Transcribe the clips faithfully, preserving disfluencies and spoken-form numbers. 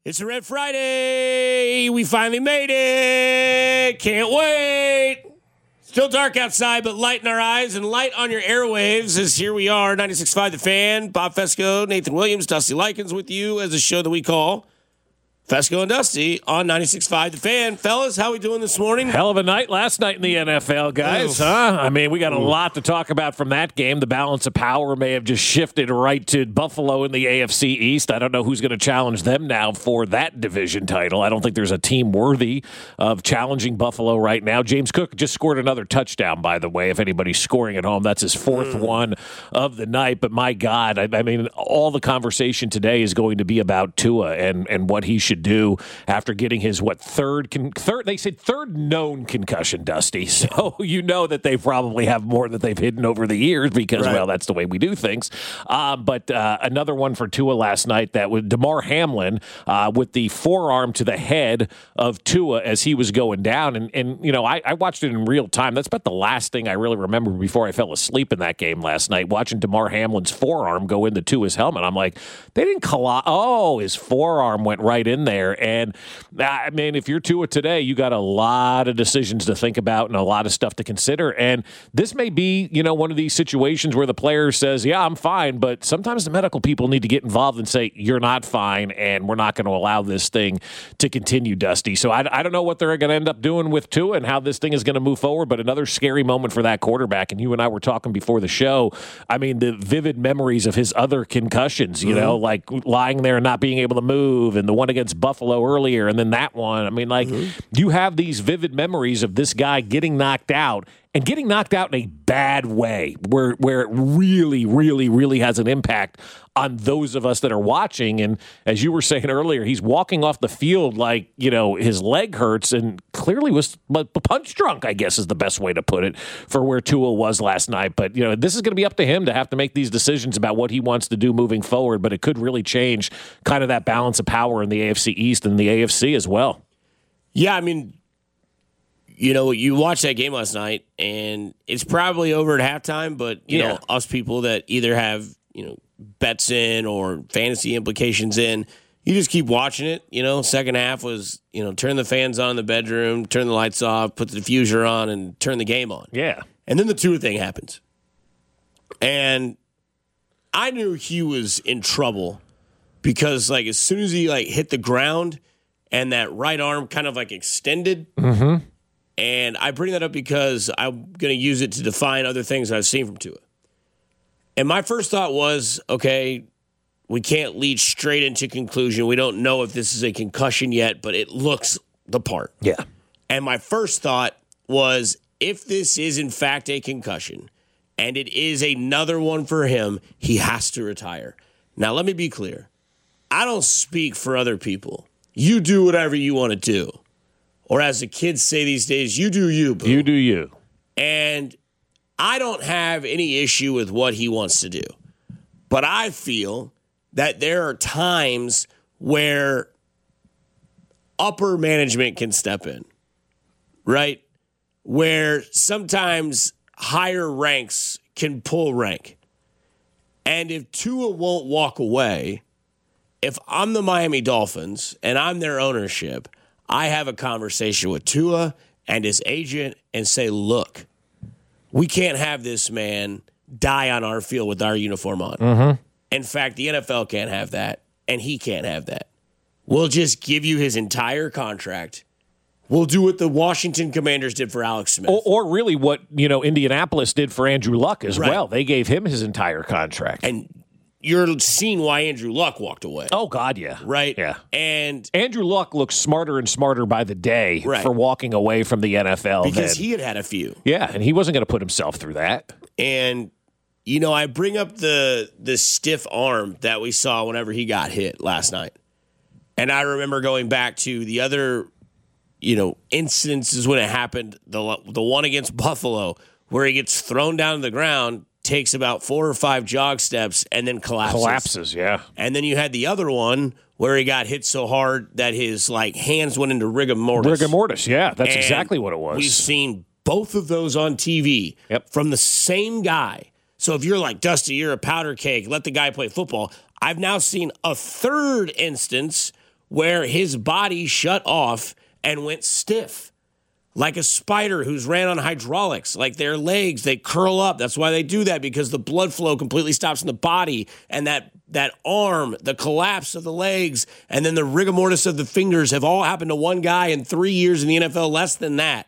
It's a Red Friday. We finally made it. Can't wait. Still dark outside, but light in our eyes and light on your airwaves as here we are, ninety-six point five The Fan. Bob Fesco, Nathan Williams, Dusty Likens with you as a show that we call Fesco and Dusty on ninety-six point five The Fan. Fellas, how we doing this morning? Hell of a night last night in the N F L, guys. Oof. Huh? I mean, we got a Oof. lot to talk about from that game. The balance of power may have just shifted right to Buffalo in the A F C East. I don't know who's going to challenge them now for that division title. I don't think there's a team worthy of challenging Buffalo right now. James Cook just scored another touchdown, by the way. If anybody's scoring at home, that's his fourth mm. one of the night. But my God, I, I mean, all the conversation today is going to be about Tua and, and what he should do after getting his, what, third, con- third, they said third known concussion, Dusty. So you know that they probably have more that they've hidden over the years because, right. well, that's the way we do things. Uh, but uh, another one for Tua last night, that was DeMar Hamlin uh, with the forearm to the head of Tua as he was going down. And, and you know, I, I watched it in real time. That's about the last thing I really remember before I fell asleep in that game last night, watching DeMar Hamlin's forearm go into Tua's helmet. I'm like, they didn't collide. Oh, his forearm went right in there. And, I mean, if you're Tua today, you got a lot of decisions to think about and a lot of stuff to consider. And this may be, you know, one of these situations where the player says, yeah, I'm fine, but sometimes the medical people need to get involved and say, you're not fine, and we're not going to allow this thing to continue, Dusty. So I, I don't know what they're going to end up doing with Tua and how this thing is going to move forward, but another scary moment for that quarterback. And you and I were talking before the show. I mean, the vivid memories of his other concussions, you mm-hmm. know, like lying there and not being able to move, and the one against Buffalo earlier, and then that one. I mean, like, mm-hmm. you have these vivid memories of this guy getting knocked out, and getting knocked out in a bad way, where where it really, really, really has an impact on those of us that are watching. And as you were saying earlier, he's walking off the field like, you know, his leg hurts, and clearly was punch drunk, I guess is the best way to put it, for where Tua was last night. But, you know, this is going to be up to him to have to make these decisions about what he wants to do moving forward, but it could really change kind of that balance of power in the A F C East and the A F C as well. Yeah, I mean, you know, you watched that game last night, and it's probably over at halftime, but, you yeah. know, us people that either have, you know, bets in or fantasy implications in, you just keep watching it. You know, second half was, you know, turn the fans on in the bedroom, turn the lights off, put the diffuser on, and turn the game on. Yeah. And then the Tua thing happens. And I knew he was in trouble because, like, as soon as he, like, hit the ground and that right arm kind of, like, extended, mm-hmm. and I bring that up because I'm going to use it to define other things I've seen from Tua. And my first thought was, okay, we can't lead straight into conclusion. We don't know if this is a concussion yet, but it looks the part. Yeah. And my first thought was, if this is in fact a concussion, and it is another one for him, he has to retire. Now, let me be clear. I don't speak for other people. You do whatever you want to do. Or as the kids say these days, you do you, boo. You do you. And I don't have any issue with what he wants to do. But I feel that there are times where upper management can step in, right? Where sometimes higher ranks can pull rank. And if Tua won't walk away, if I'm the Miami Dolphins and I'm their ownership, I have a conversation with Tua and his agent and say, look, we can't have this man die on our field with our uniform on. Mm-hmm. In fact, the N F L can't have that, and he can't have that. We'll just give you his entire contract. We'll do what the Washington Commanders did for Alex Smith. Or, or really what, you know, Indianapolis did for Andrew Luck as right. well. They gave him his entire contract. And you're seeing why Andrew Luck walked away. Oh, God, yeah. Right? Yeah. And Andrew Luck looks smarter and smarter by the day right. for walking away from the N F L. Because than, he had had a few. Yeah, and he wasn't going to put himself through that. And, you know, I bring up the the stiff arm that we saw whenever he got hit last night. And I remember going back to the other, you know, incidences when it happened, the the one against Buffalo, where he gets thrown down to the ground, takes about four or five jog steps, and then collapses. Collapses, yeah. And then you had the other one where he got hit so hard that his like hands went into rigor mortis. Rigor mortis, yeah. That's and exactly what it was. We've seen both of those on T V yep. from the same guy. So if you're like, Dusty, you're a powder keg, let the guy play football. I've now seen a third instance where his body shut off and went stiff. Like a spider who's ran on hydraulics, like their legs, they curl up. That's why they do that, because the blood flow completely stops in the body, and that that arm, the collapse of the legs, and then the rigor mortis of the fingers have all happened to one guy in three years in the N F L, less than that.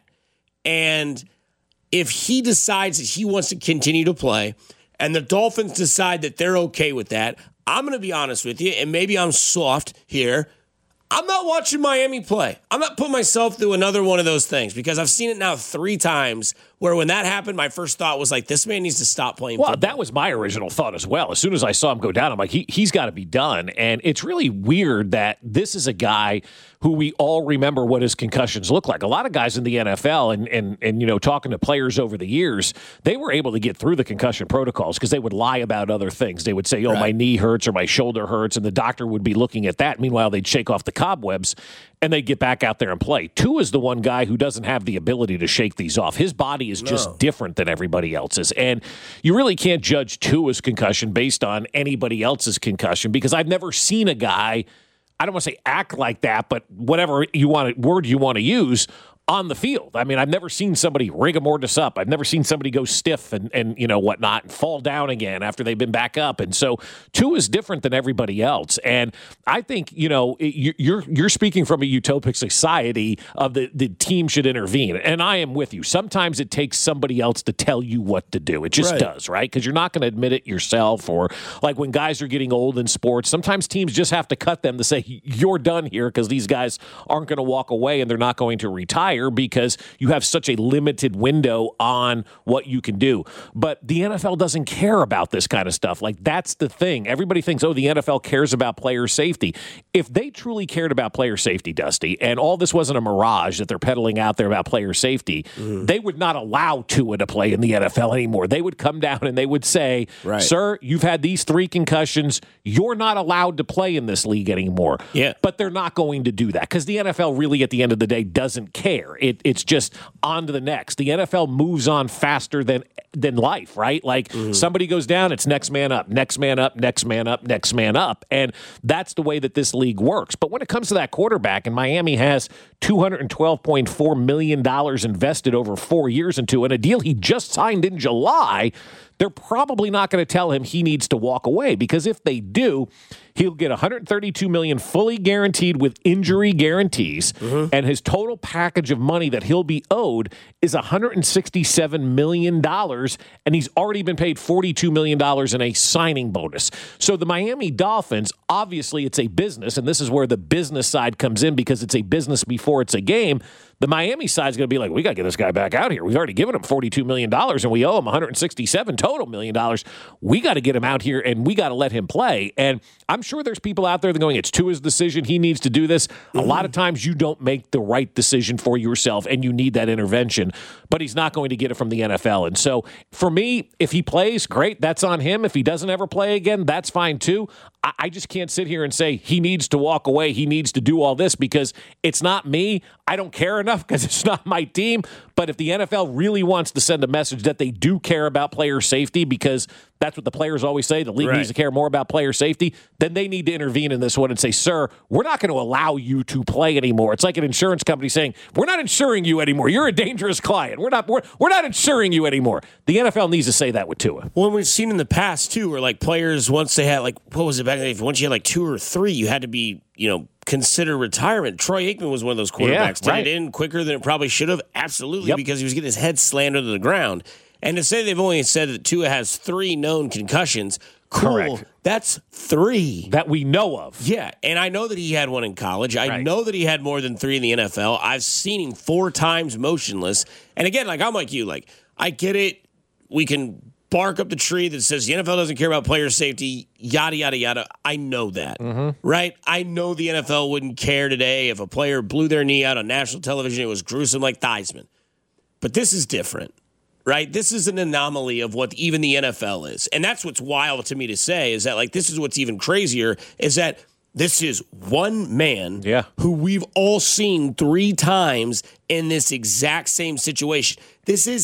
And if he decides that he wants to continue to play, and the Dolphins decide that they're okay with that, I'm going to be honest with you, and maybe I'm soft here, I'm not watching Miami play. I'm not putting myself through another one of those things, because I've seen it now three times where when that happened, my first thought was like, this man needs to stop playing well, football. That was my original thought as well. As soon as I saw him go down, I'm like, he, he's got to be done. And it's really weird that this is a guy who we all remember what his concussions look like. A lot of guys in the N F L and, and, and you know, talking to players over the years, they were able to get through the concussion protocols because they would lie about other things. They would say, oh, right. my knee hurts or my shoulder hurts, and the doctor would be looking at that. Meanwhile, they'd shake off the cobwebs and they'd get back out there and play. Tua is the one guy who doesn't have the ability to shake these off. His body is just no. different than everybody else's. And you really can't judge Tua's concussion based on anybody else's concussion, because I've never seen a guy, I don't want to say act like that, but whatever you want to, word you want to use, on the field. I mean, I've never seen somebody rigor mortis up. I've never seen somebody go stiff and, and you know, whatnot, and fall down again after they've been back up. And so Tua is different than everybody else. And I think, you know, you're you're speaking from a utopic society of the, the team should intervene. And I am with you. Sometimes it takes somebody else to tell you what to do. It just right. does, right? Because you're not going to admit it yourself. Or like when guys are getting old in sports, sometimes teams just have to cut them to say, you're done here, because these guys aren't going to walk away and they're not going to retire, because you have such a limited window on what you can do. But the N F L doesn't care about this kind of stuff. Like, that's the thing. Everybody thinks, oh, the N F L cares about player safety. If they truly cared about player safety, Dusty, and all this wasn't a mirage that they're peddling out there about player safety, mm. they would not allow Tua to play in the N F L anymore. They would come down and they would say, right. sir, you've had these three concussions. You're not allowed to play in this league anymore. Yeah. But they're not going to do that, because the N F L really, at the end of the day, doesn't care. It, it's just on to the next. The N F L moves on faster than than life, right? Like mm. somebody goes down, it's next man up, next man up, next man up, next man up. And that's the way that this league works. But when it comes to that quarterback, and Miami has two hundred twelve point four million dollars invested over four years into, and a deal he just signed in July, they're probably not going to tell him he needs to walk away, because if they do, he'll get one hundred thirty-two million dollars fully guaranteed with injury guarantees, mm-hmm. and his total package of money that he'll be owed is one hundred sixty-seven million dollars, and he's already been paid forty-two million dollars in a signing bonus. So the Miami Dolphins, obviously it's a business, and this is where the business side comes in, because it's a business before it's a game. The Miami side's going to be like, we got to get this guy back out here. We've already given him forty-two million dollars, and we owe him one hundred sixty-seven total million dollars. We got to get him out here, and we got to let him play. And I'm sure there's people out there that are going, it's Tua's decision. He needs to do this. Mm-hmm. A lot of times you don't make the right decision for yourself, and you need that intervention. But he's not going to get it from the N F L. And so for me, if he plays, great. That's on him. If he doesn't ever play again, that's fine too. I, I just can't sit here and say he needs to walk away. He needs to do all this, because it's not me. I don't care enough, because it's not my team. But if the N F L really wants to send a message that they do care about player safety, because that's what the players always say, the league right. needs to care more about player safety, then they need to intervene in this one and say, sir, we're not going to allow you to play anymore. It's like an insurance company saying, we're not insuring you anymore. You're a dangerous client. We're not we're, we're not insuring you anymore. The N F L needs to say that with Tua. Well, we've seen in the past, too, where like players, once they had, like, what was it back then? Once you had like two or three, you had to be, you know, consider retirement. Troy Aikman was one of those quarterbacks. Yeah, right. Did it in quicker than it probably should have? Absolutely, yep. because he was getting his head slammed into the ground. And to say they've only said that Tua has three known concussions, cool. Correct. That's three. That we know of. Yeah, and I know that he had one in college. I right. know that he had more than three in the N F L. I've seen him four times motionless. And again, like I'm like you. Like, I get it. We can bark up the tree that says the N F L doesn't care about player safety, yada, yada, yada. I know that, mm-hmm. right? I know the N F L wouldn't care today if a player blew their knee out on national television. It was gruesome like Theismann. But this is different, right? This is an anomaly of what even the N F L is. And that's what's wild to me to say, is that, like, this is what's even crazier, is that this is one man yeah. who we've all seen three times in this exact same situation. This isn't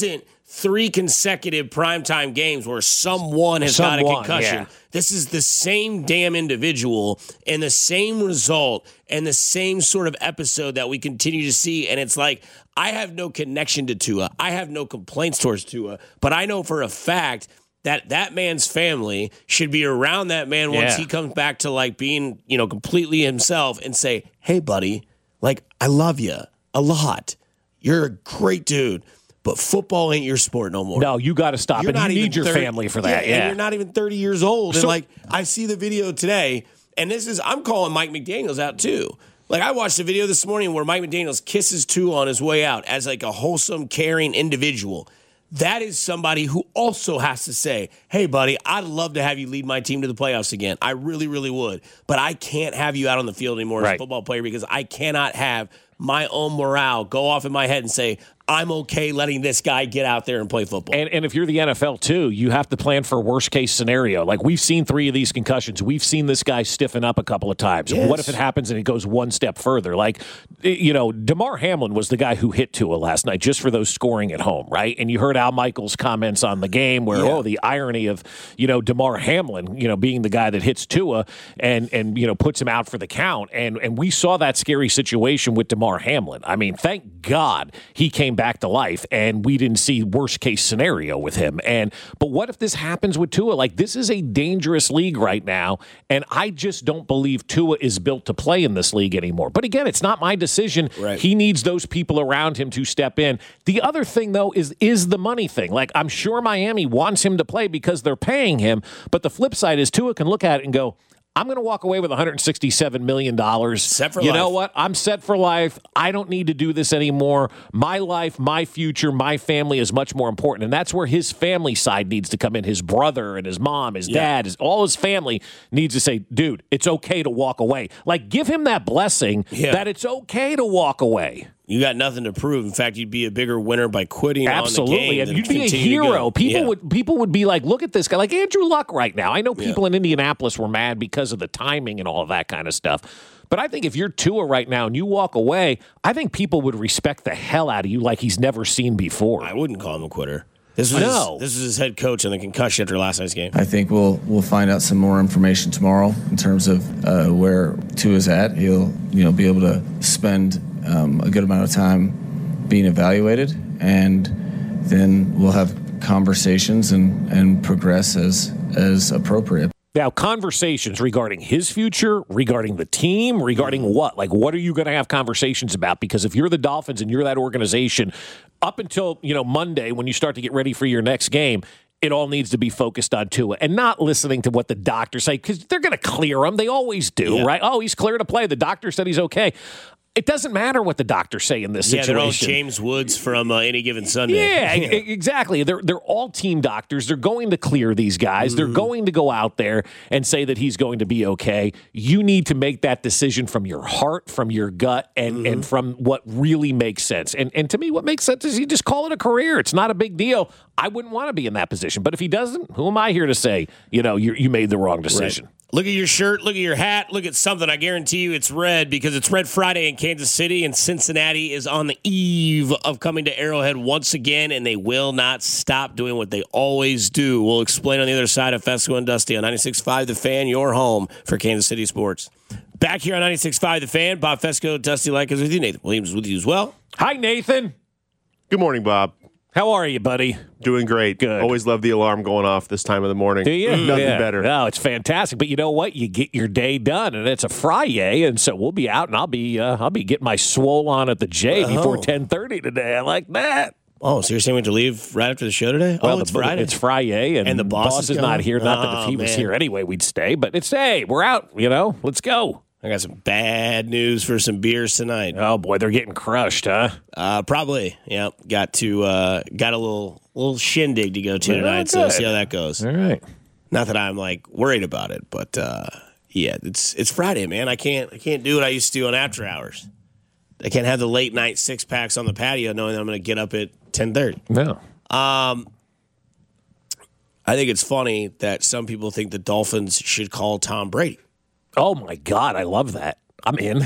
three consecutive primetime games where someone has Someone, got a concussion. yeah. This is the same damn individual and the same result and the same sort of episode that we continue to see. And it's like, I have no connection to Tua. I have no complaints towards Tua, but I know for a fact that that man's family should be around that man once Yeah. he comes back to like being, you know, completely himself and say, hey, buddy, like, I love you a lot. You're a great dude. But football ain't your sport no more. No, you got to stop. You're And you not even need your thirty family for that. Yeah, Yeah. and you're not even thirty years old. So- and like, I see the video today, and this is, I'm calling Mike McDaniels out too. Like, I watched a video this morning where Mike McDaniels kisses Tua on his way out as like a wholesome, caring individual. That is somebody who also has to say, hey, buddy, I'd love to have you lead my team to the playoffs again. I really, really would. But I can't have you out on the field anymore as Right. a football player because I cannot have my own morale go off in my head and say, I'm okay letting this guy get out there and play football. And, and if you're the N F L, too, you have to plan for worst case scenario. Like, we've seen three of these concussions. We've seen this guy stiffen up a couple of times. Yes. What if it happens and it goes one step further? Like, you know, Damar Hamlin was the guy who hit Tua last night just for those scoring at home, right? And you heard Al Michaels' comments on the game where, Yeah. oh, the irony of, you know, Damar Hamlin, you know, being the guy that hits Tua and, and you know, puts him out for the count. And, and we saw that scary situation with Damar Hamlin. I mean, thank God he came back to life. And we didn't see worst case scenario with him. And but what if this happens with Tua? Like, this is a dangerous league right now, and I just don't believe Tua is built to play in this league anymore. But again, it's not my decision. Right. He needs those people around him to step in. The other thing, though, is is the money thing. Like, I'm sure Miami wants him to play because they're paying him. But the flip side is Tua can look at it and go, I'm going to walk away with one hundred sixty-seven million dollars. Set for you life. know what? I'm set for life. I don't need to do this anymore. My life, my future, my family is much more important. And that's where his family side needs to come in. His brother and his mom, his Yeah. dad, his, all his family needs to say, dude, it's okay to walk away. Like, give him that blessing Yeah. that it's okay to walk away. You got nothing to prove. In fact, you'd be a bigger winner by quitting Absolutely, on the game and than you'd be a continue to go. hero. People Yeah. would people would be like, look at this guy, like Andrew Luck right now. I know people Yeah. in Indianapolis were mad because of the timing and all of that kind of stuff. But I think if you're Tua right now and you walk away, I think people would respect the hell out of you like he's never seen before. I wouldn't call him a quitter. This was No. his, this was his head coach on the concussion after last night's game. I think we'll we'll find out some more information tomorrow in terms of uh, where Tua's at. He'll you know be able to spend um, a good amount of time being evaluated, and then we'll have conversations and, and progress as as appropriate. Now, conversations regarding his future, regarding the team, regarding what? Like, what are you going to have conversations about? Because if you're the Dolphins and you're that organization, up until, you know, Monday when you start to get ready for your next game, it all needs to be focused on Tua and not listening to what the doctors say, because they're going to clear him. They always do, Yeah. right? Oh, he's clear to play. The doctor said he's okay. It doesn't matter what the doctors say in this Yeah, they're all situation. James Woods from uh, Any Given Sunday. Yeah, e- exactly. They're they're all team doctors. They're going to clear these guys. They're going to go out there and say that he's going to be okay. You need to make that decision from your heart, from your gut, and and from what really makes sense. And and to me, what makes sense is you just call it a career. It's not a big deal. I wouldn't want to be in that position. But if he doesn't, who am I here to say, you know, you you made the wrong decision? Right. Look at your shirt, look at your hat, look at something. I guarantee you it's red because it's Red Friday in Kansas City, and Cincinnati is on the eve of coming to Arrowhead once again, and they will not stop doing what they always do. We'll explain on the other side of Fesco and Dusty on ninety-six point five The Fan, your home for Kansas City sports. Back here on ninety-six point five The Fan, Bob Fesco, Dusty Likens with you. Nathan Williams with you as well. Hi, Nathan. Good morning, Bob. How are you, buddy? Doing great. Good. Always love the alarm going off this time of the morning. Do you? Nothing Yeah. better. No, it's fantastic. But you know what? You get your day done, and it's a Friday, and so we'll be out, and I'll be uh, I'll be getting my swole on at the J before Oh. ten thirty today. I like that. Oh, so you're saying we have to leave right after the show today? Well, oh, it's the- Friday. It's Friday, and, And the boss is is not gone? here. Not that if Oh, he was man. here anyway, we'd stay. But it's hey, we're out. You know, let's go. I got some bad news for some beers tonight. Oh boy, they're getting crushed, huh? Uh, probably, yeah. Got to uh, got a little little shindig to go to Yeah, tonight, so we'll good. see how that goes. All right. Not that I'm like worried about it, but uh, yeah, it's it's Friday, man. I can't I can't do what I used to do on after hours. I can't have the late night six packs on the patio, knowing that I'm going to get up at ten thirty. No. Um, I think it's funny that some people think the Dolphins should call Tom Brady. Oh my God, I love that. I'm in.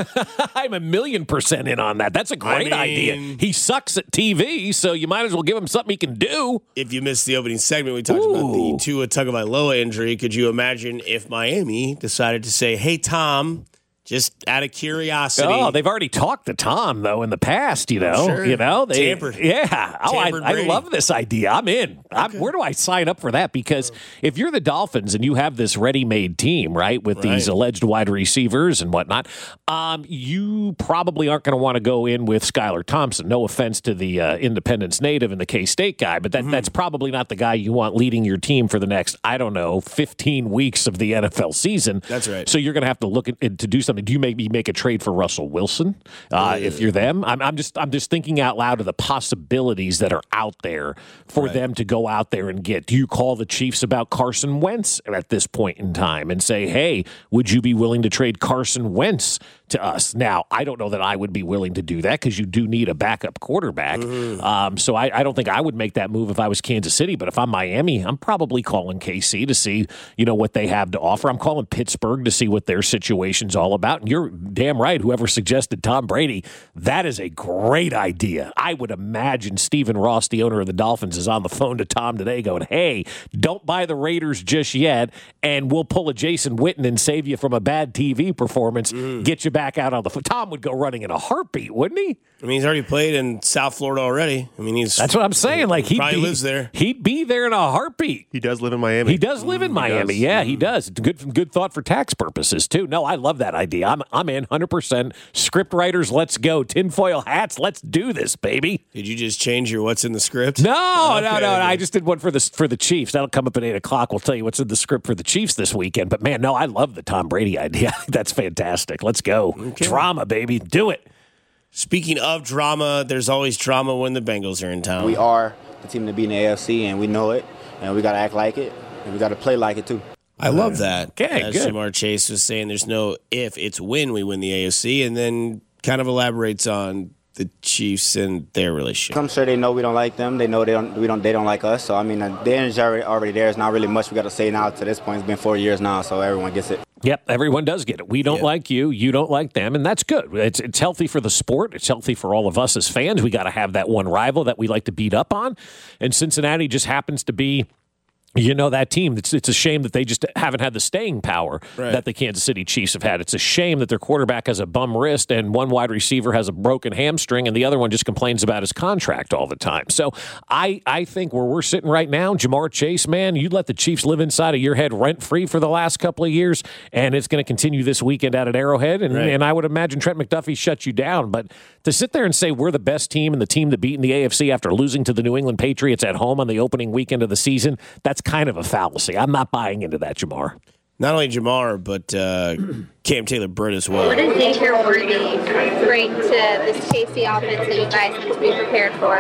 I'm a million percent in on that. That's a great I mean, idea. He sucks at T V, so you might as well give him something he can do. If you missed the opening segment, we talked Ooh. about the Tua Tagovailoa injury. Could you imagine if Miami decided to say, hey, Tom, just out of curiosity. Oh, they've already talked to Tom, though, in the past, you know. Sure. You know, they, Tampered. Yeah. Oh, Tampered I, I Brady. love this idea. I'm in. I'm, where do I sign up for that? Because if you're the Dolphins and you have this ready-made team, right, with Right. these alleged wide receivers and whatnot, um, you probably aren't going to want to go in with Skylar Thompson. No offense to the uh, Independence native and the K-State guy, but that, Mm-hmm. that's probably not the guy you want leading your team for the next, I don't know, fifteen weeks of the N F L season. That's right. So you're going to have to look at, to do something. Do you maybe make a trade for Russell Wilson uh, if you're them? I'm, I'm just I'm just thinking out loud of the possibilities that are out there for Right. them to go out there and get. Do you call the Chiefs about Carson Wentz at this point in time and say, hey, would you be willing to trade Carson Wentz to us? Now, I don't know that I would be willing to do that because you do need a backup quarterback. Mm-hmm. Um, so I, I don't think I would make that move if I was Kansas City. But if I'm Miami, I'm probably calling K C to see, you know, what they have to offer. I'm calling Pittsburgh to see what their situation's all about. And you're damn right. Whoever suggested Tom Brady, that is a great idea. I would imagine Stephen Ross, the owner of the Dolphins, is on the phone to Tom today going, hey, don't buy the Raiders just yet, and we'll pull a Jason Witten and save you from a bad T V performance, Mm. get you back out on the foot. Tom would go running in a heartbeat, wouldn't he? I mean, he's already played in South Florida already. I mean, he's That's what I'm saying. Like he probably lives there. He'd be there in a heartbeat. He does live in Miami. He does live in Miami. does. Yeah, he does. It's good, good thought for tax purposes too. No, I love that idea. I'm, I'm in one hundred percent. Script writers, let's go. Tinfoil hats, let's do this, baby. Did you just change your what's in the script? No, no, Okay, no. okay. I just did one for the for the Chiefs. That'll come up at eight o'clock. We'll tell you what's in the script for the Chiefs this weekend. But man, no, I love the Tom Brady idea. That's fantastic. Let's go. Drama, baby. Do it. Speaking of drama, there's always drama when the Bengals are in town. We are the team to beat in the A F C, and we know it, and we got to act like it, and we got to play like it too. I love that. Okay, As good. Jamar Chase was saying, there's no if, it's when we win the A F C, and then kind of elaborates on the Chiefs and their relationship. I'm sure they know we don't like them. They know they don't. We don't. They don't like us. So I mean, uh, the energy already, already there. It's not really much we got to say now. To this point, it's been four years now, so everyone gets it. Yep, everyone does get it. We don't Yeah. like you, you don't like them, and that's good. It's it's healthy for the sport. It's healthy for all of us as fans. We got to have that one rival that we like to beat up on, and Cincinnati just happens to be, you know, that team. It's, it's a shame that they just haven't had the staying power Right. that the Kansas City Chiefs have had. It's a shame that their quarterback has a bum wrist and one wide receiver has a broken hamstring and the other one just complains about his contract all the time. So I, I think where we're sitting right now, Jamar Chase, man, you let the Chiefs live inside of your head rent-free for the last couple of years, and it's going to continue this weekend out at Arrowhead. And, Right. and I would imagine Trent McDuffie shut you down. But to sit there and say we're the best team and the team to beat in the A F C after losing to the New England Patriots at home on the opening weekend of the season, that's kind of a fallacy. I'm not buying into that, Jamar. Not only Jamar, but uh, Cam Taylor-Britt as well. What does Xavier Worthy bring to this K C offense that you guys need to be prepared for?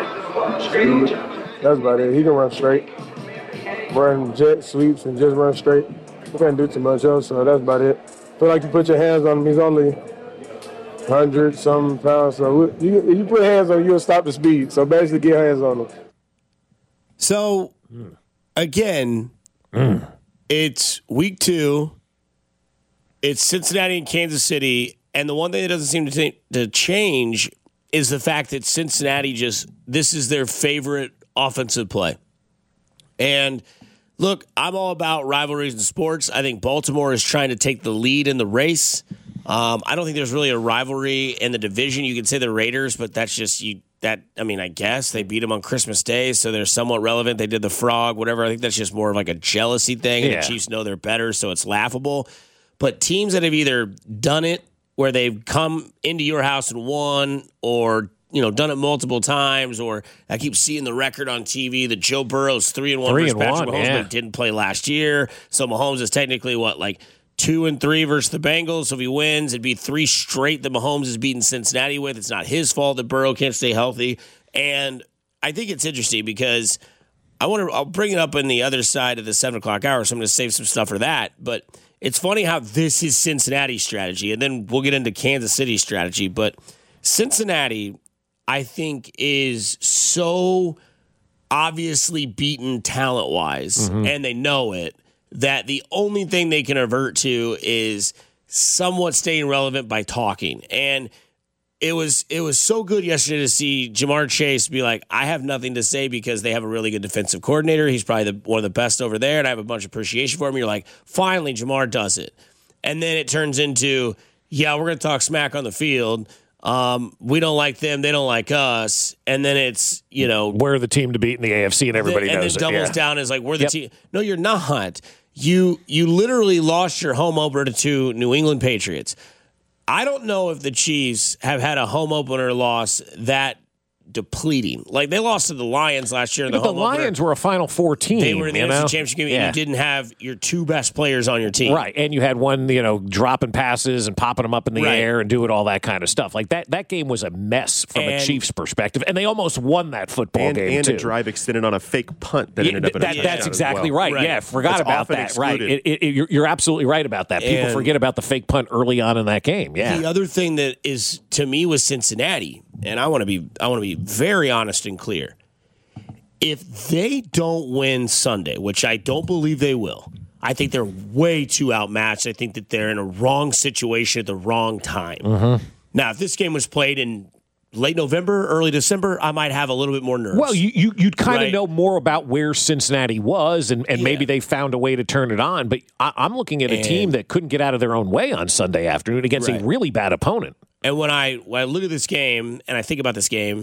That's about it. He can run straight, run jet sweeps, and just run straight. He can't do too much else, so that's about it. Feel like you put your hands on him. He's only one hundred some pounds, so you, if you put hands on him, you'll stop the speed. So basically, get hands on him. So, again, it's week two. It's Cincinnati and Kansas City. And the one thing that doesn't seem to, t- to change is the fact that Cincinnati just, this is their favorite offensive play. And look, I'm all about rivalries in sports. I think Baltimore is trying to take the lead in the race. Um, I don't think there's really a rivalry in the division. You could say the Raiders, but that's just you. That I mean, I guess they beat them on Christmas Day, so they're somewhat relevant. They did the frog, whatever. I think that's just more of like a jealousy thing. And Yeah. the Chiefs know they're better, so it's laughable. But teams that have either done it where they've come into your house and won, or you know, done it multiple times, or I keep seeing the record on T V that Joe Burrow's three and one Three versus and Patrick one, Mahomes, yeah. but didn't play last year. So Mahomes is technically what, like two and three versus the Bengals. So if he wins, it'd be three straight that Mahomes has beaten Cincinnati with. It's not his fault that Burrow can't stay healthy. And I think it's interesting because I want to, I'll bring it up on the other side of the seven o'clock hour, so I'm going to save some stuff for that. But it's funny how this is Cincinnati's strategy, and then we'll get into Kansas City's strategy. But Cincinnati, I think, is so obviously beaten talent-wise, and they know it, that the only thing they can avert to is somewhat staying relevant by talking. And it was it was so good yesterday to see Jamar Chase be like, I have nothing to say because they have a really good defensive coordinator. He's probably the, one of the best over there, and I have a bunch of appreciation for him. You're like, finally, Jamar does it. And then it turns into, yeah, we're going to talk smack on the field. Um, we don't like them. They don't like us. And then it's, you know. We're the team to beat in the A F C, and everybody and knows it. And then doubles yeah. down as like, we're the yep. team. No, you're not. You You literally lost your home opener to New England Patriots. I don't know if the Chiefs have had a home opener loss that depleting. Like, they lost to the Lions last year in the but home the Lions opener. were a Final Four team. They were in the you N F C know? Championship game, yeah. and you didn't have your two best players on your team. Right, and you had one, you know, dropping passes and popping them up in the right. air and doing all that kind of stuff. Like, that that game was a mess from and, a Chiefs perspective, and they almost won that football and, game, and too. a drive extended on a fake punt that yeah, ended up in that, a touchdown That's exactly as well. right. right. Yeah, forgot That's about often that. excluded. Right, it, it, it, you're, you're absolutely right about that. People And forget about the fake punt early on in that game. Yeah. The other thing that is, to me, was Cincinnati, and I want to be I want to be very honest and clear. If they don't win Sunday, which I don't believe they will, I think they're way too outmatched. I think that they're in a wrong situation at the wrong time. Mm-hmm. Now, if this game was played in late November, early December, I might have a little bit more nerves. Well, you, you, you'd kind right? of know more about where Cincinnati was, and, and yeah. maybe they found a way to turn it on. But I, I'm looking at a and, team that couldn't get out of their own way on Sunday afternoon against right. a really bad opponent. And when I when I look at this game and I think about this game,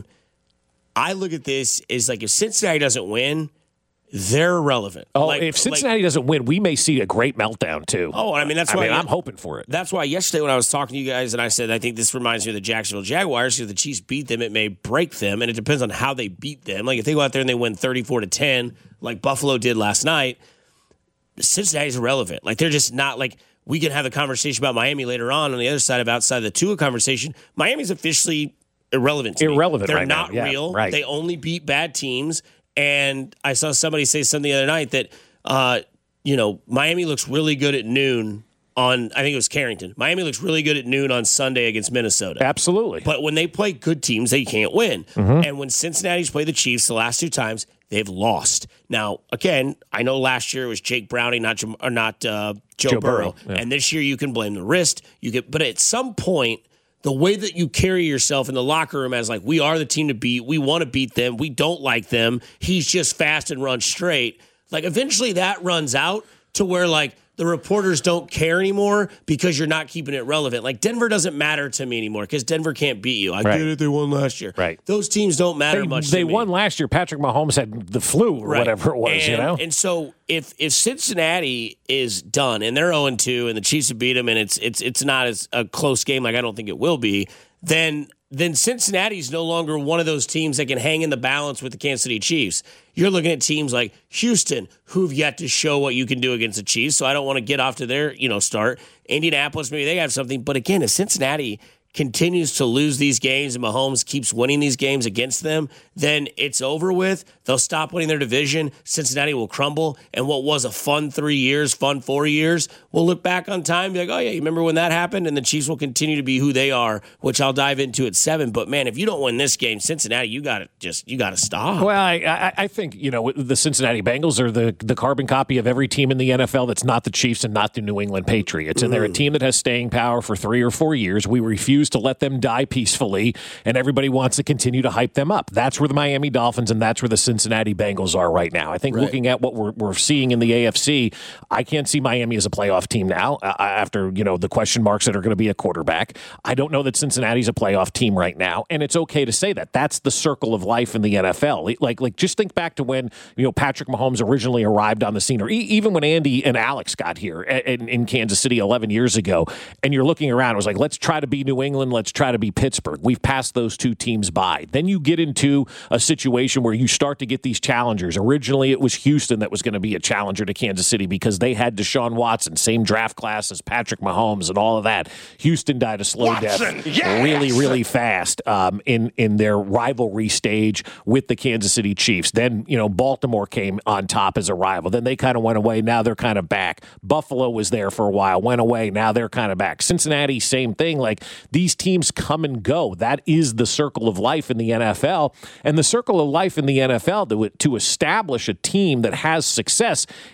I look at this as like if Cincinnati doesn't win, they're irrelevant. Oh, like, if Cincinnati like, doesn't win, we may see a great meltdown too. Oh, I mean that's I why mean, I'm hoping for it. That's why yesterday when I was talking to you guys and I said I think this reminds me of the Jacksonville Jaguars because the Chiefs beat them, it may break them, and it depends on how they beat them. Like if they go out there and they win thirty-four to ten, like Buffalo did last night, Cincinnati's irrelevant. Like they're just not like. We can have a conversation about Miami later on on the other side of outside of the Tua conversation. Miami's officially irrelevant to Irrelevant me. They're right not now. Yeah, real. right. They only beat bad teams. And I saw somebody say something the other night that, uh, you know, Miami looks really good at noon on, I think it was Carrington. Miami looks really good at noon on Sunday against Minnesota. Absolutely. But when they play good teams, they can't win. Mm-hmm. And when Cincinnati's played the Chiefs the last two times, they've lost. Now, again, I know last year it was Jake Browning, not Jam- or not uh, Joe, Joe Burrow. Burrow, yeah. And this year you can blame the wrist. You get, but at some point, the way that you carry yourself in the locker room as like, we are the team to beat, we want to beat them, we don't like them, he's just fast and runs straight. Like, eventually that runs out to where, like, the reporters don't care anymore because you're not keeping it relevant. Like, Denver doesn't matter to me anymore because Denver can't beat you. I Right. get it, they won last year. Right. Those teams don't matter They, much they to me. won last year. Patrick Mahomes had the flu or Right. whatever it was, and, you know? And so if if Cincinnati is done and they're oh and two and the Chiefs have beat them and it's it's it's not as a close game like I don't think it will be, then then Cincinnati's no longer one of those teams that can hang in the balance with the Kansas City Chiefs. You're looking at teams like Houston, who've yet to show what you can do against the Chiefs, so I don't want to get off to their, you know, start. Indianapolis, maybe they have something. But again, if Cincinnati continues to lose these games and Mahomes keeps winning these games against them, then it's over with. They'll stop winning their division. Cincinnati will crumble. And what was a fun three years, fun four years, we'll look back on time and be like, oh, yeah, you remember when that happened? And the Chiefs will continue to be who they are, which I'll dive into at seven. But, man, if you don't win this game, Cincinnati, you got to just, you got to stop. Well, I, I, I think, you know, the Cincinnati Bengals are the, the carbon copy of every team in the N F L that's not the Chiefs and not the New England Patriots. And they're a team that has staying power for three or four years. We refuse to let them die peacefully, and everybody wants to continue to hype them up. That's where the Miami Dolphins and that's where the Cincinnati Bengals are right now. I think Right. looking at what we're, we're seeing in the A F C, I can't see Miami as a playoff team now uh, after, you know, the question marks that are going to be a quarterback. I don't know that Cincinnati's a playoff team right now, and it's okay to say that. That's the circle of life in the N F L. Like, like just think back to when, you know, Patrick Mahomes originally arrived on the scene, or e- even when Andy and Alex got here in, in Kansas City eleven years ago, and you're looking around, it was like, let's try to be New England, let's try to be Pittsburgh. We've passed those two teams by. Then you get into a situation where you start to get these challengers. Originally, it was Houston that was going to be a challenger to Kansas City because they had Deshaun Watson, same draft class as Patrick Mahomes and all of that. Houston died a slow Watson, death yes! really, really fast um, in, in their rivalry stage with the Kansas City Chiefs. Then, you know, Baltimore came on top as a rival. Then they kind of went away. Now they're kind of back. Buffalo was there for a while, went away. Now they're kind of back. Cincinnati, same thing. Like, these teams come and go. That is the circle of life in the N F L. And the circle of life in the N F L to, to establish a team that has success,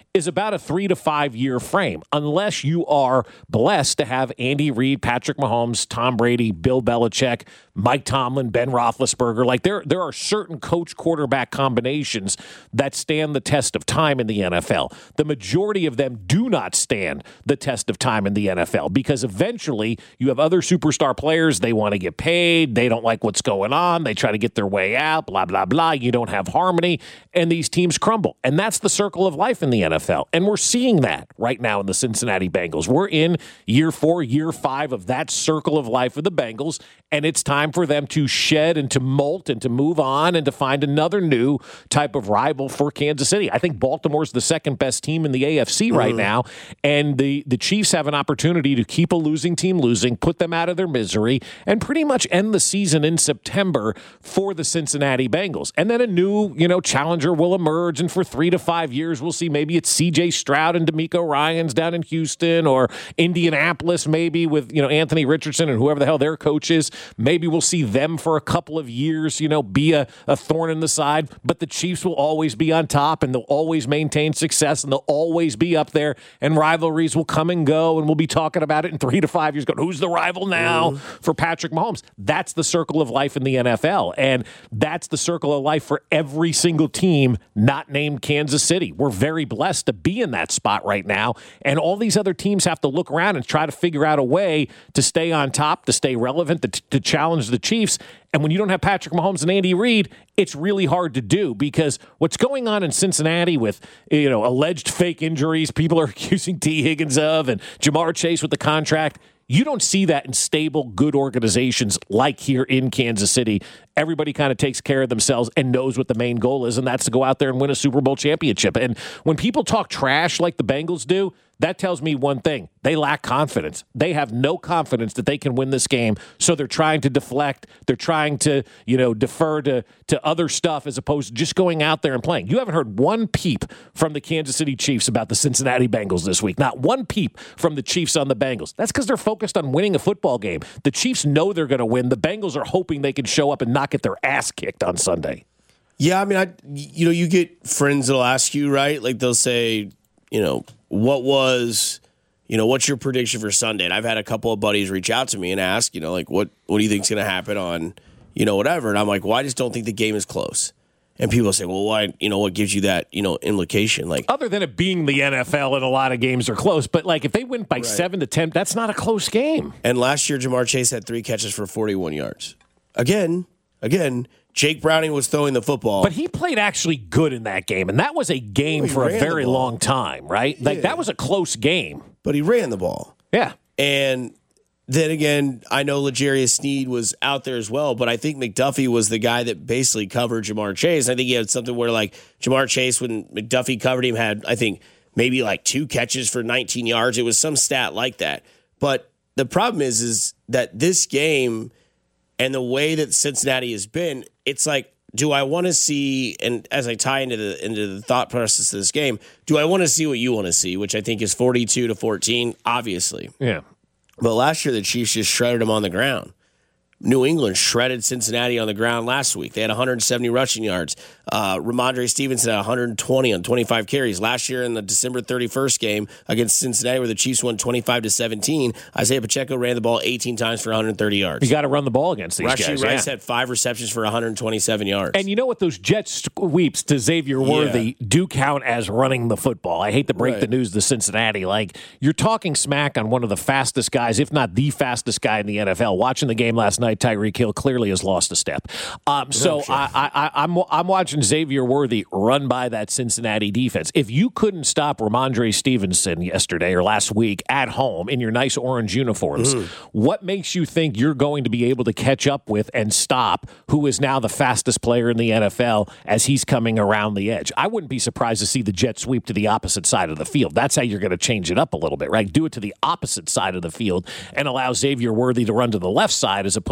is about a three to five year frame, unless you are blessed to have Andy Reid, Patrick Mahomes, Tom Brady, Bill Belichick, Mike Tomlin, Ben Roethlisberger. Like there, there are certain coach quarterback combinations that stand the test of time in the N F L. The majority of them do not stand the test of time in the N F L because eventually you have other superstar players. They want to get paid. They don't like what's going on. They try to get their way out, blah, blah, blah. You don't have harmony, and these teams crumble. And that's the circle of life in the N F L. And we're seeing that right now in the Cincinnati Bengals. We're in year four, year five of that circle of life of the Bengals, and it's time for them to shed and to molt and to move on and to find another new type of rival for Kansas City. I think Baltimore's the second best team in the A F C right mm. now, and the, the Chiefs have an opportunity to keep a losing team losing, put them out of their misery, and pretty much end the season in September for the Cincinnati Bengals. And then a new, you know, challenger will emerge, and for three to five years, we'll see maybe it's C J Stroud and DeMeco Ryans down in Houston or Indianapolis, maybe with, you know, Anthony Richardson and whoever the hell their coach is. Maybe we'll see them for a couple of years, you know, be a, a thorn in the side, but the Chiefs will always be on top, and they'll always maintain success, and they'll always be up there, and rivalries will come and go, and we'll be talking about it in three to five years, going, who's the rival now mm. for Patrick Mahomes? That's the circle of life in the N F L, and that's the circle of life for every single team not named Kansas City. We're very blessed to be in that spot right now, and all these other teams have to look around and try to figure out a way to stay on top, to stay relevant, to, to challenge the Chiefs. And when you don't have Patrick Mahomes and Andy Reid, it's really hard to do because what's going on in Cincinnati with, you know, alleged fake injuries, people are accusing T. Higgins of, and Jamar Chase with the contract. You don't see that in stable, good organizations like here in Kansas City. Everybody kind of takes care of themselves and knows what the main goal is, and that's to go out there and win a Super Bowl championship. And when people talk trash like the Bengals do, that tells me one thing. They lack confidence. They have no confidence that they can win this game, so they're trying to deflect. They're trying to, you know, defer to, to other stuff as opposed to just going out there and playing. You haven't heard one peep from the Kansas City Chiefs about the Cincinnati Bengals this week. Not one peep from the Chiefs on the Bengals. That's because they're focused on winning a football game. The Chiefs know they're going to win. The Bengals are hoping they can show up and not get their ass kicked on Sunday. Yeah, I mean, I you know, you get friends that'll ask you, right? Like they'll say, you know, what was, you know, what's your prediction for Sunday? And I've had a couple of buddies reach out to me and ask, you know, like, what, what do you think's going to happen on, you know, whatever? And I'm like, well, I just don't think the game is close. And people say, well, why, you know, what gives you that, you know, implication? Like, other than it being the N F L and a lot of games are close, but like if they win by right. seven to ten, that's not a close game. And last year, Jamar Chase had three catches for forty-one yards. Again, again, Jake Browning was throwing the football. But he played actually good in that game, and that was a game well, for a very long time, right? Like, yeah. that was a close game. But he ran the ball. Yeah. And then again, I know L'Jarius Sneed was out there as well, but I think McDuffie was the guy that basically covered Jamar Chase. I think he had something where, like, Jamar Chase, when McDuffie covered him, had, I think, maybe like two catches for nineteen yards. It was some stat like that. But the problem is, is that this game and the way that Cincinnati has been, it's like, do I want to see, and as I tie into the into the thought process of this game, do I want to see what you want to see, which I think is forty-two to fourteen, obviously. Yeah. But last year, the Chiefs just shredded them on the ground. New England shredded Cincinnati on the ground last week. They had one hundred seventy rushing yards. Uh, Ramondre Stevenson had one hundred twenty on twenty-five carries. Last year in the December thirty-first game against Cincinnati, where the Chiefs won twenty-five to seventeen, Isaiah Pacheco ran the ball eighteen times for one hundred thirty yards. You got to run the ball against these Rashee guys. Rice yeah. had five receptions for one hundred twenty-seven yards. And you know what? Those jet sweeps to Xavier Worthy yeah. do count as running the football. I hate to break right. the news to Cincinnati. Like, you're talking smack on one of the fastest guys, if not the fastest guy in the N F L. Watching the game last night, Tyreek Hill clearly has lost a step. Um, so oh, sure. I, I, I'm I'm watching Xavier Worthy run by that Cincinnati defense. If you couldn't stop Ramondre Stevenson yesterday or last week at home in your nice orange uniforms, mm. what makes you think you're going to be able to catch up with and stop who is now the fastest player in the N F L as he's coming around the edge? I wouldn't be surprised to see the jet sweep to the opposite side of the field. That's how you're going to change it up a little bit, right? Do it to the opposite side of the field and allow Xavier Worthy to run to the left side as opposed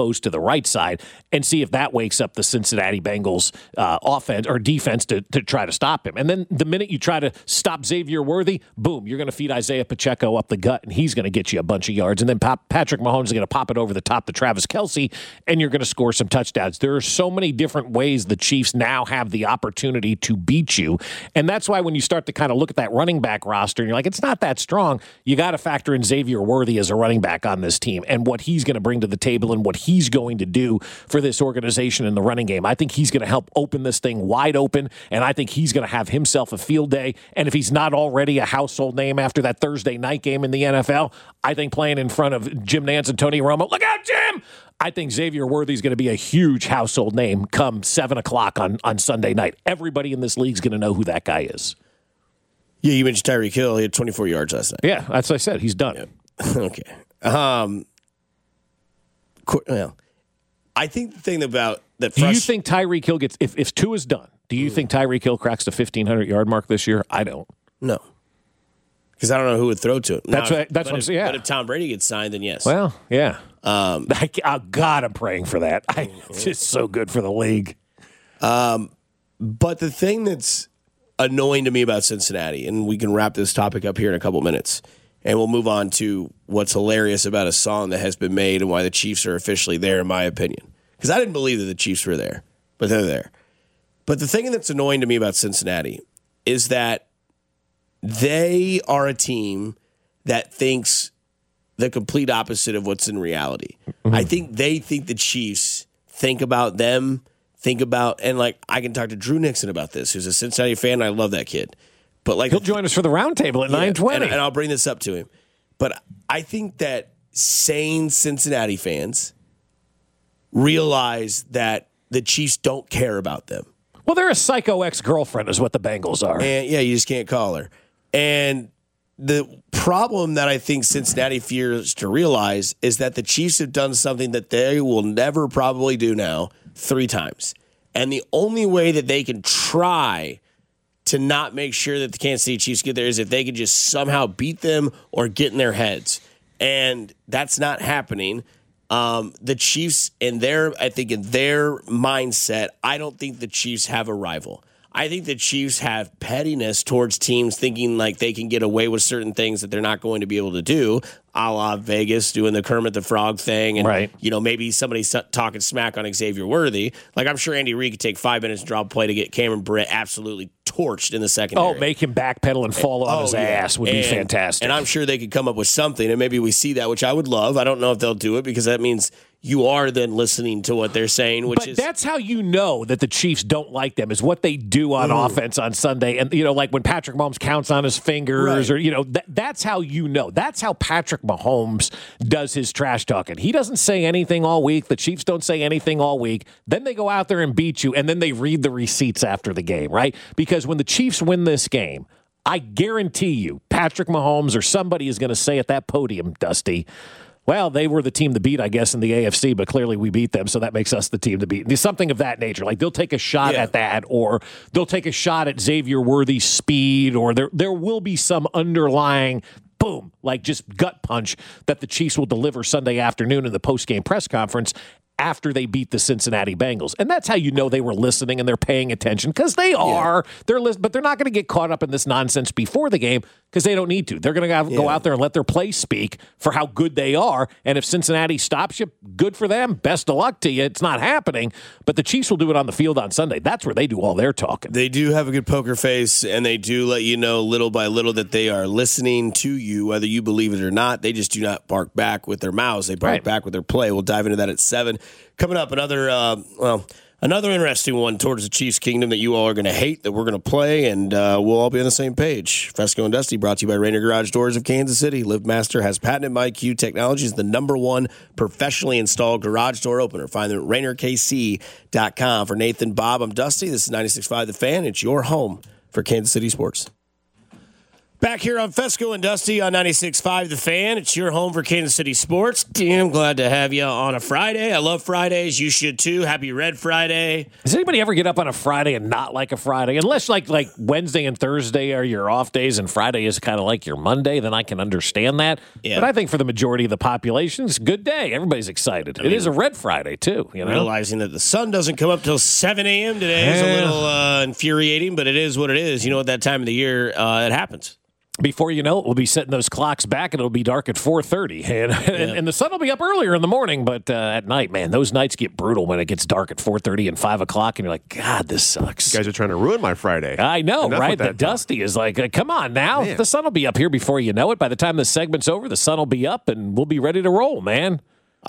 goes to the right side and see if that wakes up the Cincinnati Bengals uh, offense or defense to, to try to stop him. And then the minute you try to stop Xavier Worthy, boom, you're going to feed Isaiah Pacheco up the gut, and he's going to get you a bunch of yards. And then Pop, Patrick Mahomes is going to pop it over the top to Travis Kelce, and you're going to score some touchdowns. There are so many different ways the Chiefs now have the opportunity to beat you. And that's why when you start to kind of look at that running back roster, and you're like, it's not that strong, you got to factor in Xavier Worthy as a running back on this team and what he's going to bring to the table and what he's going to do for this organization in the running game. I think he's going to help open this thing wide open, and I think he's going to have himself a field day. And if he's not already a household name after that Thursday night game in the N F L, I think playing in front of Jim Nantz and Tony Romo, look out, Jim! I think Xavier Worthy is going to be a huge household name come seven o'clock on, on Sunday night. Everybody in this league is going to know who that guy is. Yeah, you mentioned Tyreek Hill. He had twenty-four yards last night. Yeah, that's what I said. He's done. Yeah. Okay. Um, well, I think the thing about that. Do frust- you think Tyreek Hill gets if if two is done? Do you mm. think Tyreek Hill cracks the fifteen hundred yard mark this year? I don't. No, because I don't know who would throw to it. That's now, what, that's what I'm saying. Yeah. But if Tom Brady gets signed, then yes. Well, yeah. Um, I, oh God, I'm praying for that. I, it's just so good for the league. Um, but the thing that's annoying to me about Cincinnati, and we can wrap this topic up here in a couple minutes, and we'll move on to what's hilarious about a song that has been made and why the Chiefs are officially there, in my opinion. Because I didn't believe that the Chiefs were there, but they're there. But the thing that's annoying to me about Cincinnati is that they are a team that thinks the complete opposite of what's in reality. Mm-hmm. I think they think the Chiefs think about them, think about, and like I can talk to Drew Nixon about this, who's a Cincinnati fan, and I love that kid. But like he'll join us for the roundtable at yeah, nine twenty. And, and I'll bring this up to him. But I think that sane Cincinnati fans realize that the Chiefs don't care about them. Well, they're a psycho ex-girlfriend is what the Bengals are. And yeah, you just can't call her. And the problem that I think Cincinnati fears to realize is that the Chiefs have done something that they will never probably do now three times. And the only way that they can try to not make sure that the Kansas City Chiefs get there is if they could just somehow beat them or get in their heads. And that's not happening. Um, the Chiefs, in their, I think in their mindset, I don't think the Chiefs have a rival. I think the Chiefs have pettiness towards teams thinking like they can get away with certain things that they're not going to be able to do, a la Vegas doing the Kermit the Frog thing. And, right. you know, maybe somebody's talking smack on Xavier Worthy. Like, I'm sure Andy Reid could take five minutes to draw a play to get Cameron Brett absolutely torched in the secondary. Oh, make him backpedal and fall on oh, his yeah. ass would and, be fantastic. And I'm sure they could come up with something, and maybe we see that, which I would love. I don't know if they'll do it because that means you are then listening to what they're saying, which but is... that's how you know that the Chiefs don't like them, is what they do on mm. offense on Sunday. And, you know, like when Patrick Mahomes counts on his fingers right. or, you know, th- that's how you know. That's how Patrick Mahomes does his trash talking. He doesn't say anything all week. The Chiefs don't say anything all week. Then they go out there and beat you, and then they read the receipts after the game, right? Because when the Chiefs win this game, I guarantee you Patrick Mahomes or somebody is going to say at that podium, Dusty, well, they were the team to beat, I guess, in the A F C, but clearly we beat them, so that makes us the team to beat. There's something of that nature. Like, they'll take a shot yeah. at that, or they'll take a shot at Xavier Worthy's speed, or there there will be some underlying, boom, like just gut punch that the Chiefs will deliver Sunday afternoon in the post-game press conference after they beat the Cincinnati Bengals. And that's how you know they were listening and they're paying attention, because they are. Yeah. They're li- But they're not going to get caught up in this nonsense before the game because they don't need to. They're going to yeah. go out there and let their play speak for how good they are. And if Cincinnati stops you, good for them. Best of luck to you. It's not happening. But the Chiefs will do it on the field on Sunday. That's where they do all their talking. They do have a good poker face, and they do let you know little by little that they are listening to you, whether you believe it or not. They just do not bark back with their mouths. They bark right. back with their play. We'll dive into that at seven. Coming up, another uh, well, another interesting one towards the Chiefs Kingdom that you all are going to hate, that we're going to play, and uh, we'll all be on the same page. Fesco and Dusty, brought to you by Rainer Garage Doors of Kansas City. LiveMaster has patented MyQ Technologies, the number one professionally installed garage door opener. Find them at Rainer K C dot com. For Nathan, Bob, I'm Dusty. This is ninety-six point five The Fan. It's your home for Kansas City sports. Back here on Fesco and Dusty on ninety-six point five The Fan. It's your home for Kansas City sports. Damn glad to have you on a Friday. I love Fridays. You should too. Happy Red Friday. Does anybody ever get up on a Friday and not like a Friday? Unless like like Wednesday and Thursday are your off days and Friday is kind of like your Monday, then I can understand that. Yeah. But I think for the majority of the population, it's a good day. Everybody's excited. I mean, it is a Red Friday too. You know, realizing that the sun doesn't come up till seven a.m. today is a little uh, infuriating, but it is what it is. You know, at that time of the year, uh, it happens. Before you know it, we'll be setting those clocks back, and it'll be dark at four thirty, and, yeah. and and the sun will be up earlier in the morning. But uh, at night, man, those nights get brutal when it gets dark at four thirty and five o'clock, and you're like, God, this sucks. You guys are trying to ruin my Friday. I know, Enough right? The talk. Dusty is like, uh, come on now, Man. The sun will be up here before you know it. By the time the segment's over, the sun will be up, and we'll be ready to roll, man.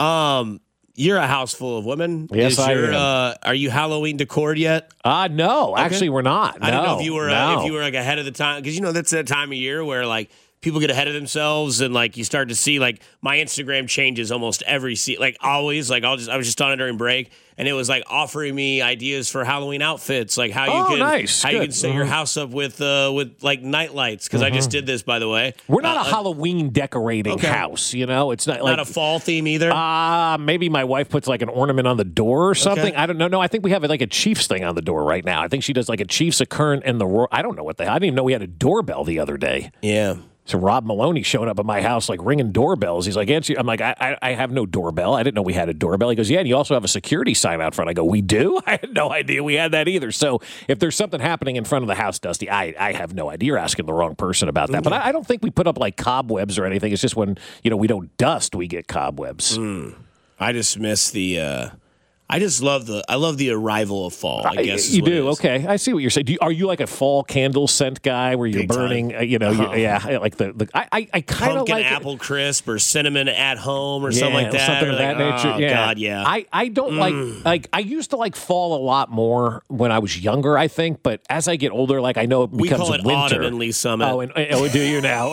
Um, you're a house full of women. Yes, is I your, am. Uh, are you Halloween decored yet? Uh no, okay. Actually, we're not. I don't no, know if you were no. uh, if you were like ahead of the time, because you know that's that time of year where like people get ahead of themselves and like you start to see like my Instagram changes almost every se- like always like I'll just I was just on it during break and it was like offering me ideas for Halloween outfits, like how you oh, can nice. how Good. you can set mm-hmm. your house up with uh with like night lights, because mm-hmm. I just did this, by the way. We're not uh, a Halloween decorating okay. house, you know. It's not like not a fall theme either. Uh maybe my wife puts like an ornament on the door or something. Okay. I don't know. No, I think we have like a Chiefs thing on the door right now. I think she does like a Chiefs, a current, and the Royal. I don't know what they. I didn't even know we had a doorbell the other day. Yeah. So Rob Maloney showing up at my house like ringing doorbells. He's like, answer. I'm like, I, I I have no doorbell. I didn't know we had a doorbell. He goes, yeah, and you also have a security sign out front. I go, we do? I had no idea we had that either. So if there's something happening in front of the house, Dusty, I, I have no idea. You're asking the wrong person about that. But I, I don't think we put up like cobwebs or anything. It's just when, you know, we don't dust, we get cobwebs. Mm. I just miss the uh I just love the I love the arrival of fall, I guess. Uh, you do, okay. I see what you're saying. Do you, are you like a fall candle scent guy where you're Big burning, uh, you know, Uh-huh. you, yeah, like the, the I, I, I kind of pumpkin like apple it. crisp or cinnamon at home or Yeah, something like that. Something or of like, that nature. Oh, yeah. God, yeah. I, I don't Mm. like, like, I used to like fall a lot more when I was younger, I think, but as I get older, like, I know it we becomes call it winter. autumn in Lee Summit. Oh, and, oh, do you now?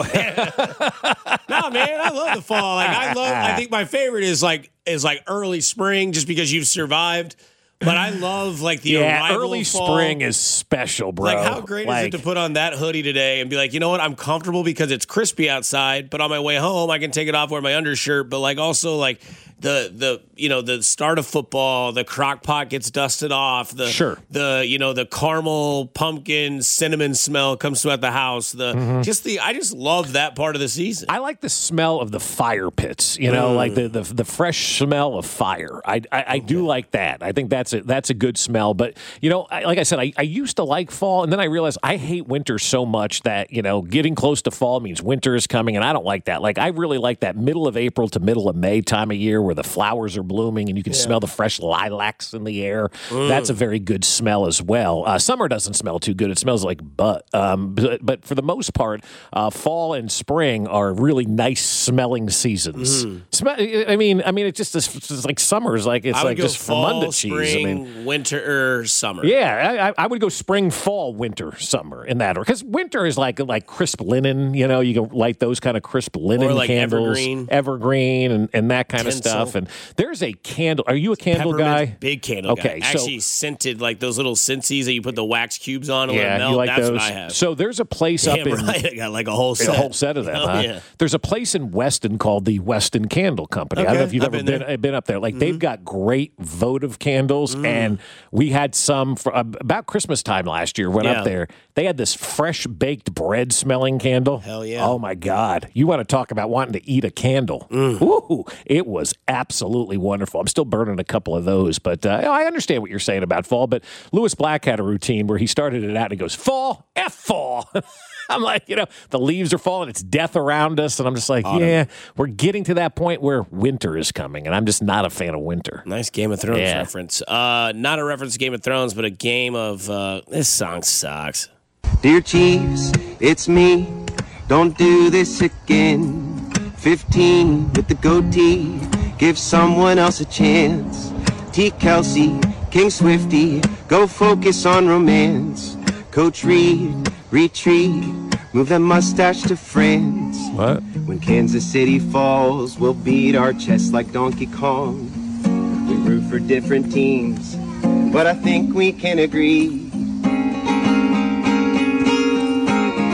No, man, I love the fall. Like I love. I think my favorite is like is like early spring, just because you've survived. But I love like the yeah, arrival early of fall. spring is special, bro. Like how great like, is it to put on that hoodie today and be like, you know what, I'm comfortable because it's crispy outside, but on my way home I can take it off, wear my undershirt. But like also like the the you know the start of football, the crock pot gets dusted off, the Sure. the you know the caramel pumpkin cinnamon smell comes throughout the house. The Mm-hmm. just the I just love that part of the season. I like the smell of the fire pits, you know, Mm. like the, the the fresh smell of fire. I I, I do like that. I think that's a, that's a good smell. But, you know, I, like I said, I, I used to like fall, and then I realized I hate winter so much that, you know, getting close to fall means winter is coming, and I don't like that. Like, I really like that middle of April to middle of May time of year where the flowers are blooming and you can smell the fresh lilacs in the air. Mm. That's a very good smell as well. Uh, summer doesn't smell too good. It smells like butt. Um, but, but for the most part, uh, fall and spring are really nice smelling seasons. Mm. Sme- I mean, I mean, it's just it's, it's like summer's like it's I would like go just fall, Fermunda cheese. spring, I mean, winter, or summer. yeah, I, I would go spring, fall, winter, summer in that order. Because winter is like like crisp linen. You know, you can light those kind of crisp linen Or like candles, evergreen. evergreen, and, and that kind Tinsel. of stuff. And there's a candle. Are you a candle Peppermint, guy? big candle Okay, guy. so- Actually scented, like those little scentsies that you put the wax cubes on and let it Yeah, melt. you like That's those. what I have. So there's a place up Damn in right, I got like a whole a set. whole set of them. Oh, huh? yeah. There's a place in Weston called the Weston Candle Company. I don't know Okay, if you've I've ever been been there. been, up there. Like they've got great votive candles, Mm. and we had some for uh, about Christmas time last year. Went Yeah. up there. They had this fresh baked bread smelling candle. Hell yeah. Oh my God! You want to talk about wanting to eat a candle? Mm. Ooh, it was absolutely wonderful. I'm still burning a couple of those, but uh, I understand what you're saying about fall. But Lewis Black had a routine where he started it out and he goes, "Fall, F fall." I'm like, you know, the leaves are falling. It's death around us. And I'm just like, yeah, we're getting to that point where winter is coming. And I'm just not a fan of winter. Nice Game of Thrones Yeah. reference. Uh, not a reference to Game of Thrones, but a game of uh, this song sucks. Dear Chiefs, it's me. Don't do this again. fifteen with the goatee. Give someone else a chance. T. Kelsey, King Swifty. Go focus on romance. Coach Reed, retreat. Move that mustache to France. What? When Kansas City falls, we'll beat our chests like Donkey Kong. We root for different teams, but I think we can agree.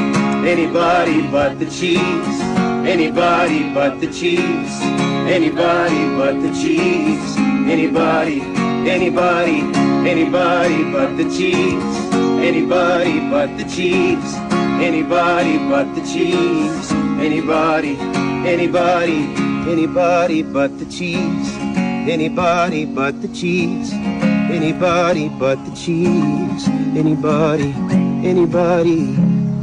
Anybody but the Chiefs. Anybody but the Chiefs. Anybody but the Chiefs. Anybody, anybody, anybody but the Chiefs. Anybody but the Chiefs. Anybody but the Chiefs. Anybody, anybody, anybody but the Chiefs. Anybody but the Chiefs. Anybody but the Chiefs. Anybody, anybody.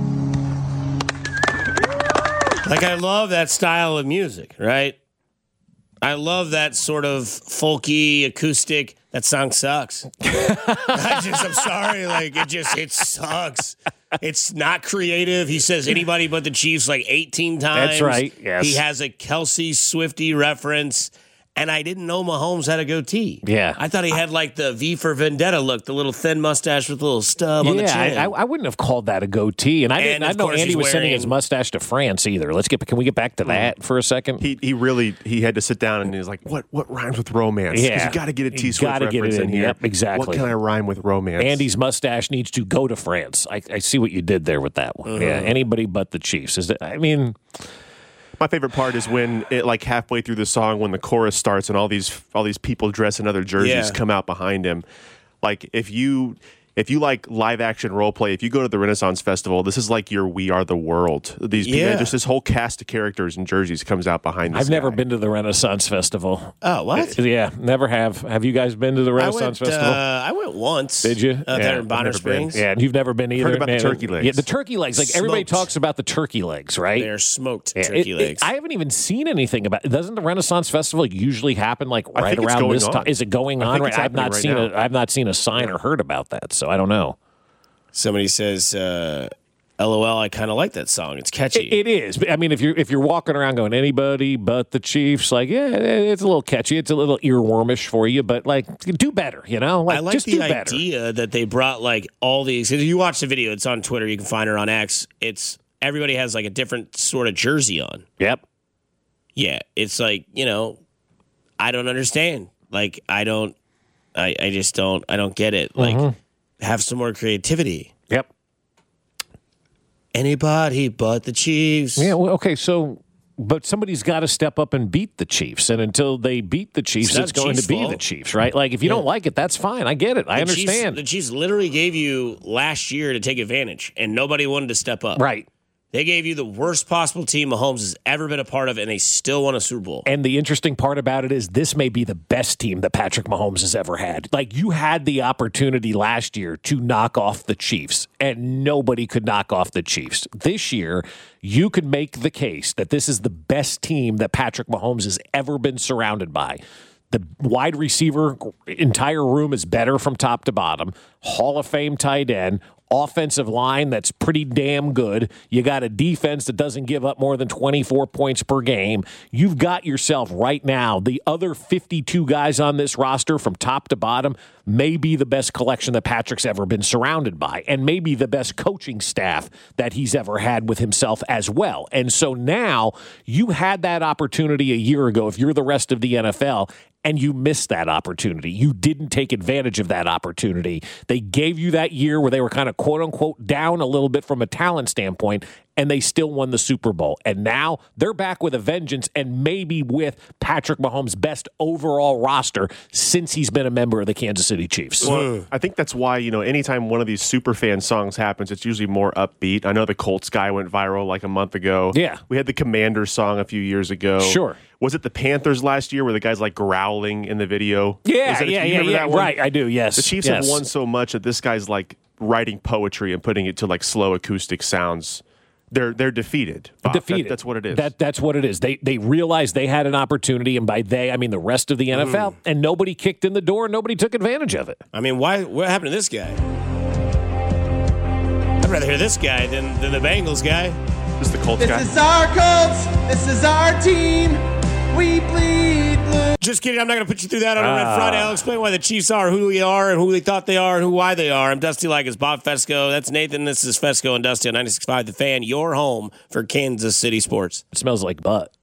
Like, I love that style of music, right? I love that sort of folky, acoustic. That song sucks. I just, I'm sorry. Like, it just, it sucks. It's not creative. He says anybody but the Chiefs like eighteen times. That's right, yes. He has a Kelsey Swiftie reference. And I didn't know Mahomes had a goatee. Yeah. I thought he had like the V for Vendetta look, the little thin mustache with a little stub on the Yeah, chin. I, I wouldn't have called that a goatee, and I didn't. And, I of know course, Andy he's was sending wearing- his mustache to France either. Let's get. Can we get back to that for a second? He he really he had to sit down and he was like, what what rhymes with romance? 'Cause Yeah. you got to get a You T Swift gotta get reference it in in. here. Yep, exactly. What can I rhyme with romance? Andy's mustache needs to go to France. I, I see what you did there with that one. Uh-huh. Yeah, anybody but the Chiefs. Is that, I mean, My favorite part is when it like halfway through the song when the chorus starts and all these all these people dressed in other jerseys Yeah. come out behind him. Like if you if you like live action role play, if you go to the Renaissance Festival, this is like your We Are the World. These people, Yeah. just this whole cast of characters and jerseys comes out behind this I've never guy. been to the Renaissance Festival. Oh, what? Yeah, never have. Have you guys been to the I Renaissance went, Festival? uh, I went once. Did you? Uh, Yeah, there in I've Bonner never been. Springs. Yeah, and you've never been either. about the man. turkey legs. Yeah, the turkey legs. Like everybody Smoked. talks about the turkey legs, right? They're smoked Yeah, turkey it- it- legs. I haven't even seen anything about it. Doesn't the Renaissance Festival usually happen like I right think it's around going this on. time? Is it going I on? think Right? it's I've happening not right seen now. a I've not seen a sign or heard about that, so I don't know. Somebody says, uh, L O L, I kind of like that song. It's catchy. It, it is. I mean, if you're if you're walking around going anybody but the Chiefs, like yeah, it's a little catchy. It's a little earwormish for you, but like do better, you know. Like I like just the do better. idea that they brought like all these. If you watch the video, it's on Twitter. You can find her on X. It's everybody has like a different sort of jersey on. Yep. Yeah, it's like, you know, I don't understand. Like I don't, I, I just don't, I don't get it. Like Mm-hmm. have some more creativity. Yep. Anybody but the Chiefs. Yeah. Well, okay. So, but somebody's got to step up and beat the Chiefs, and until they beat the Chiefs, It's it's, not going Chiefs' to be fault. the Chiefs, right? Like if you don't like it, that's fine. I get it. I The Chiefs- understand. the Chiefs literally gave you last year to take advantage, and nobody wanted to step up. Right. They gave you the worst possible team Mahomes has ever been a part of, and they still won a Super Bowl. And the interesting part about it is this may be the best team that Patrick Mahomes has ever had. Like you had the opportunity last year to knock off the Chiefs, and nobody could knock off the Chiefs. This year, you could make the case that this is the best team that Patrick Mahomes has ever been surrounded by. The wide receiver entire room is better from top to bottom. Hall of Fame tight end. Offensive line that's pretty damn good. You got a defense that doesn't give up more than twenty-four points per game. You've got yourself right now, the other fifty-two guys on this roster from top to bottom may be the best collection that Patrick's ever been surrounded by, and maybe the best coaching staff that he's ever had with himself as well. And so now you had that opportunity a year ago if you're the rest of the N F L, and you missed that opportunity. You didn't take advantage of that opportunity. They gave you that year where they were kind of quote unquote down a little bit from a talent standpoint, and they still won the Super Bowl. And now they're back with a vengeance and maybe with Patrick Mahomes' best overall roster since he's been a member of the Kansas City Chiefs. Well, I think that's why, you know, anytime one of these super fan songs happens, it's usually more upbeat. I know the Colts guy went viral like a month ago. Yeah. We had the Commanders song a few years ago. Sure. Was it the Panthers last year where the guy's like growling in the video? Yeah, Was that- yeah, you yeah, remember yeah. that one? Right, I do, yes. The Chiefs yes. have won so much that this guy's like writing poetry and putting it to like slow acoustic sounds. They're they're defeated. Bob. Defeated. That- that's what it is. That that's what it is. They they realized they had an opportunity, and by they I mean the rest of the N F L, and nobody kicked in the door, nobody took advantage of it. I mean, why? What happened to this guy? I'd rather hear this guy than, than the Bengals guy. This is the Colts This guy. is our Colts. This is our team. We bleed blue. Just kidding. I'm not going to put you through that on a Red Friday. I'll explain why the Chiefs are who they are and who they thought they are and who why they are. I'm Dusty Like it's Bob Fesco. That's Nathan. This is Fesco and Dusty on ninety-six point five The Fan, your home for Kansas City sports. It smells like butt.